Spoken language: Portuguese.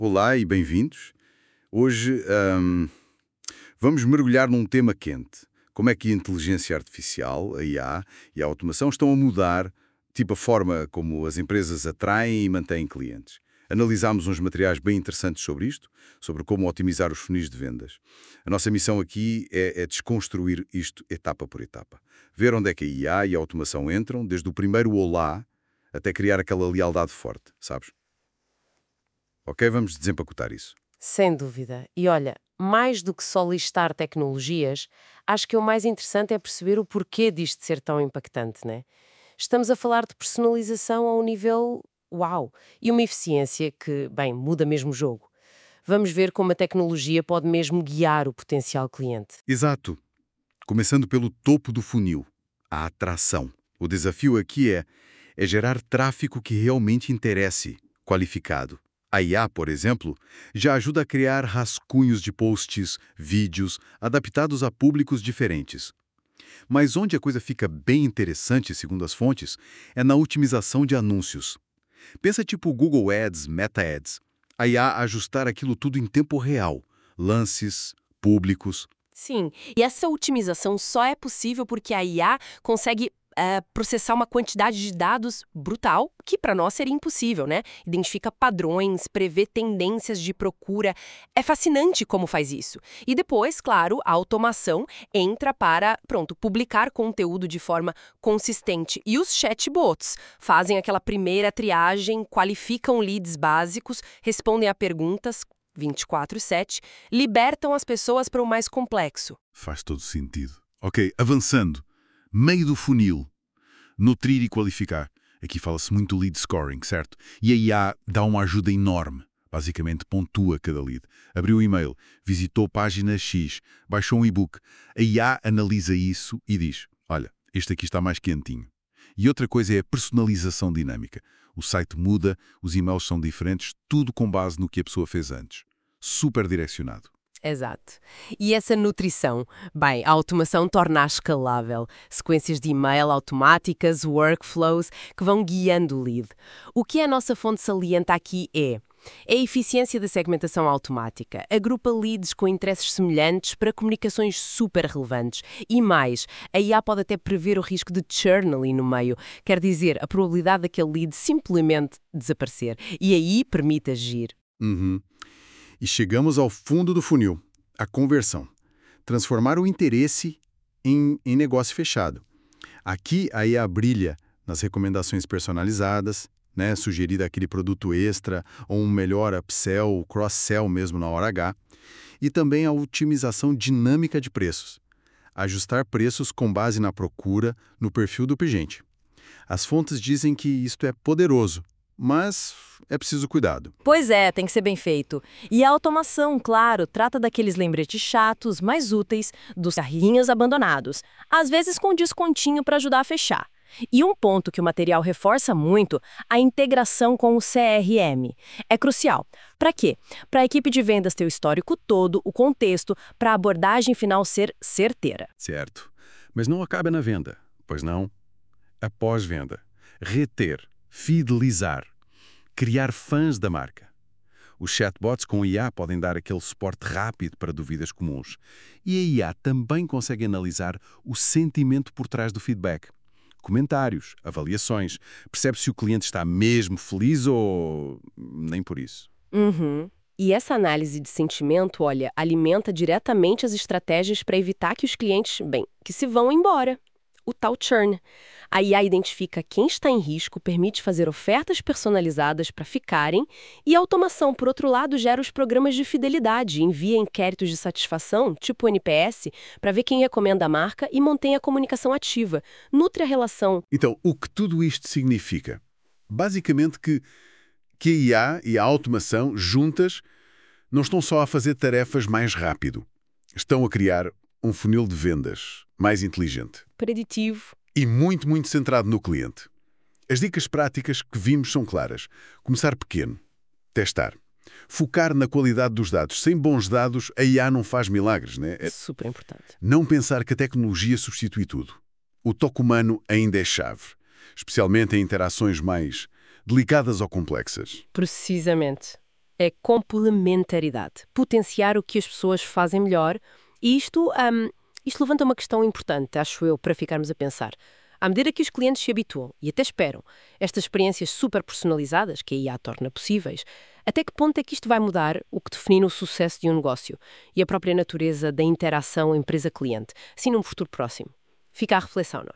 Olá e bem-vindos. Hoje vamos mergulhar num tema quente. Como é que a inteligência artificial, a IA e a automação estão a mudar, tipo a forma como as empresas atraem e mantêm clientes. Analisámos uns materiais bem interessantes sobre isto, sobre como otimizar os funis de vendas. A nossa missão aqui é desconstruir isto etapa por etapa. Ver onde é que a IA e a automação entram, desde o primeiro olá até criar aquela lealdade forte, sabes? Ok, vamos desempacotar isso. Sem dúvida. E olha, mais do que só listar tecnologias, acho que o mais interessante é perceber o porquê disto ser tão impactante, né? Estamos a falar de personalização a um nível uau! E uma eficiência que, bem, muda mesmo o jogo. Vamos ver como a tecnologia pode mesmo guiar o potencial cliente. Exato. Começando pelo topo do funil, a atração. O desafio aqui é gerar tráfego que realmente interesse, qualificado. A IA, por exemplo, já ajuda a criar rascunhos de posts, vídeos, adaptados a públicos diferentes. Mas onde a coisa fica bem interessante, segundo as fontes, é na otimização de anúncios. Pensa tipo Google Ads, Meta Ads. A IA ajustar aquilo tudo em tempo real. Lances, públicos. Sim, e essa otimização só é possível porque a IA consegue processar uma quantidade de dados brutal, que para nós seria impossível, né? Identifica padrões, prevê tendências de procura. É fascinante como faz isso. E depois, claro, a automação entra para, publicar conteúdo de forma consistente. E os chatbots fazem aquela primeira triagem, qualificam leads básicos, respondem a perguntas 24/7, libertam as pessoas para o mais complexo. Faz todo sentido. Ok, avançando. Meio do funil. Nutrir e qualificar. Aqui fala-se muito lead scoring, certo? E a IA dá uma ajuda enorme. Basicamente pontua cada lead. Abriu o e-mail, visitou página X, baixou um e-book. A IA analisa isso e diz, olha, este aqui está mais quentinho. E outra coisa é a personalização dinâmica. O site muda, os e-mails são diferentes, tudo com base no que a pessoa fez antes. Super direcionado. Exato. E essa nutrição? Bem, a automação torna-a escalável. Sequências de e-mail automáticas, workflows que vão guiando o lead. O que a nossa fonte salienta aqui é a eficiência da segmentação automática. Agrupa leads com interesses semelhantes para comunicações super relevantes. E mais, a IA pode até prever o risco de churn ali no meio. Quer dizer, a probabilidade daquele lead simplesmente desaparecer. E aí permite agir. E chegamos ao fundo do funil, a conversão. Transformar o interesse em negócio fechado. Aqui a IA brilha nas recomendações personalizadas, né, sugerir aquele produto extra ou um melhor upsell, cross-sell mesmo na hora H, e também a otimização dinâmica de preços. Ajustar preços com base na procura, no perfil do pagente. As fontes dizem que isto é poderoso, mas é preciso cuidado. Pois é, tem que ser bem feito. E a automação, claro, trata daqueles lembretes chatos, mais úteis, dos carrinhos abandonados, às vezes com descontinho para ajudar a fechar. E um ponto que o material reforça muito, a integração com o CRM. É crucial. Para quê? Para a equipe de vendas ter o histórico todo, o contexto, para a abordagem final ser certeira. Certo. Mas não acaba na venda, pois não? Após venda. Reter, fidelizar, criar fãs da marca. Os chatbots com IA podem dar aquele suporte rápido para dúvidas comuns. E a IA também consegue analisar o sentimento por trás do feedback. Comentários, avaliações. Percebe se o cliente está mesmo feliz ou nem por isso. E essa análise de sentimento, olha, alimenta diretamente as estratégias para evitar que os clientes, que se vão embora. O tal churn. A IA identifica quem está em risco, permite fazer ofertas personalizadas para ficarem e a automação, por outro lado, gera os programas de fidelidade, envia inquéritos de satisfação, tipo NPS, para ver quem recomenda a marca e mantém a comunicação ativa, nutre a relação. Então, o que tudo isto significa? Basicamente que a IA e a automação, juntas, não estão só a fazer tarefas mais rápido. Estão a criar um funil de vendas mais inteligente. Preditivo. E muito, muito centrado no cliente. As dicas práticas que vimos são claras. Começar pequeno. Testar. Focar na qualidade dos dados. Sem bons dados, a IA não faz milagres, né? Super importante. Não pensar que a tecnologia substitui tudo. O toque humano ainda é chave. Especialmente em interações mais delicadas ou complexas. Precisamente. É complementaridade. Potenciar o que as pessoas fazem melhor. E isto levanta uma questão importante, acho eu, para ficarmos a pensar. À medida que os clientes se habituam e até esperam estas experiências super personalizadas que a IA torna possíveis, até que ponto é que isto vai mudar o que define o sucesso de um negócio e a própria natureza da interação empresa-cliente, assim num futuro próximo? Fica a reflexão, não é?